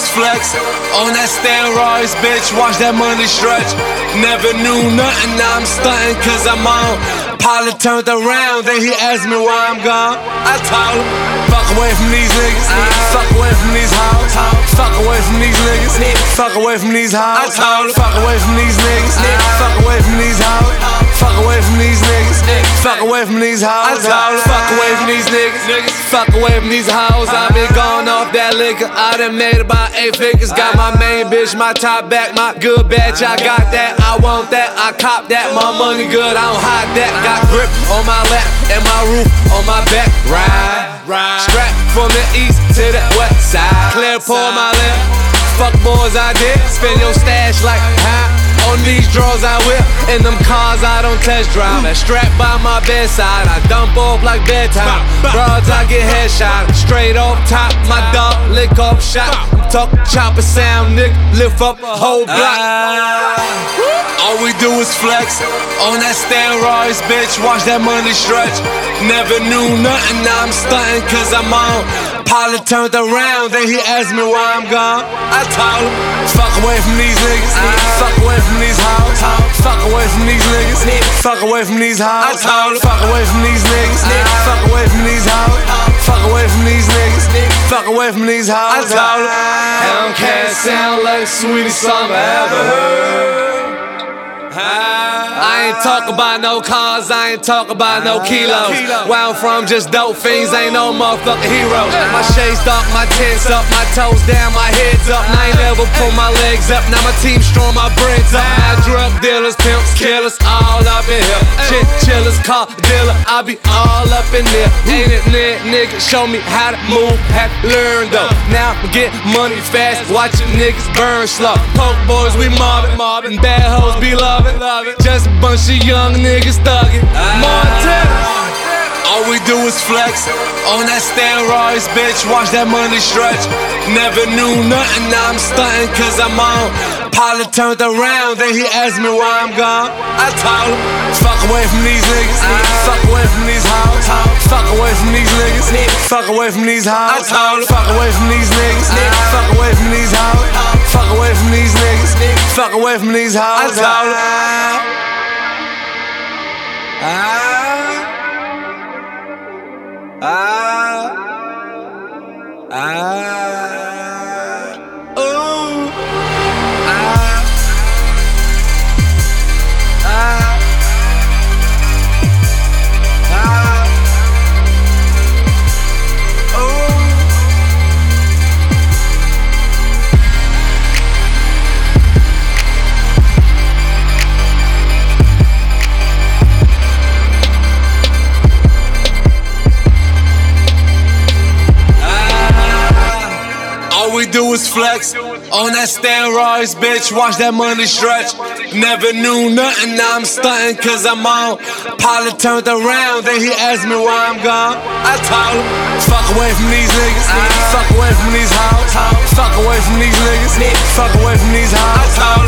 was flexing on that steroids, bitch. Watch that money stretch. Never knew nothing, now I'm stunting cause I'm on. Pilot turned around, then he asked me why I'm gone. I told him, fuck away from these niggas, fuck away from these hoes, fuck away from these niggas, fuck away from these hoes. I told him, fuck away from these niggas, fuck away from these hoes, fuck away from these niggas, fuck away from these hoes. I told him, fuck away from these niggas, fuck away from these hoes. I been going off that liquor, I done made about 8 figures. Got my main bitch, my top back, my good batch. I got that, I want that, I cop that. My money good, I don't hide that. Got grip on my lap and my roof on my back. Ride, strap from the east to the west side. Clear pour my lip, fuck boys I did. Spend your stash like on these drawers I whip, in them cars I don't test drive. And strapped by my bedside, I dump off like bedtime. Broads I get headshot, straight off top. My dog lick off shot. I'm talking chopper sound, nigga, lift up a whole block. All we do is flex on that steroids, bitch. Watch that money stretch. Never knew nothing, now I'm stunting cause I'm on. Pilot turned around, then he asked me why I'm gone. I told him, fuck away from these niggas, fuck away from these hoes, fuck away from these niggas, fuck away from these hoes. I told him, fuck away from these niggas, fuck away from these hoes, fuck away from these niggas, fuck away from these hoes. I told him, Hellcat sound like the sweetest song I ever heard. I ain't talk about no cars, I ain't talk about no kilos. Where I'm from, just dope fiends, ain't no motherfucking heroes. My shades dark, my tents up, my toes down, my head's up. I ain't never pull my legs up, now my team strong, my brains up. Now drug dealers, pimps, killers, all up in here. Shit chillers, car dealer, I be all up in there. Ain't it lit, nigga, show me how to move, had to learn though. Now I'm getting money fast, watching niggas burn slow. Poke boys, we mobbing, bad hoes be loving. Just a bunch of young niggas thuggin'. Montana. All we do is flex on that steroids, bitch. Watch that money stretch. Never knew nothing, now I'm stunting cause I'm on. Pilot turned around, then he asked me why I'm gone. I told him, fuck away from these niggas, fuck away from these hoes, fuck away from these niggas, fuck away from these hoes. I told him, fuck away from these niggas, fuck away from these hoes, fuck away from these niggas, fuck away from these hoes. I told him, all we do is flex on that steroids, bitch. Watch that money stretch. Never knew nothing, now I'm stunting cause I'm on. Pilot turned around, then he asked me why I'm gone. I told him, fuck away from these niggas, fuck away from these hoes, fuck away from these niggas, fuck away from these hoes. I told him,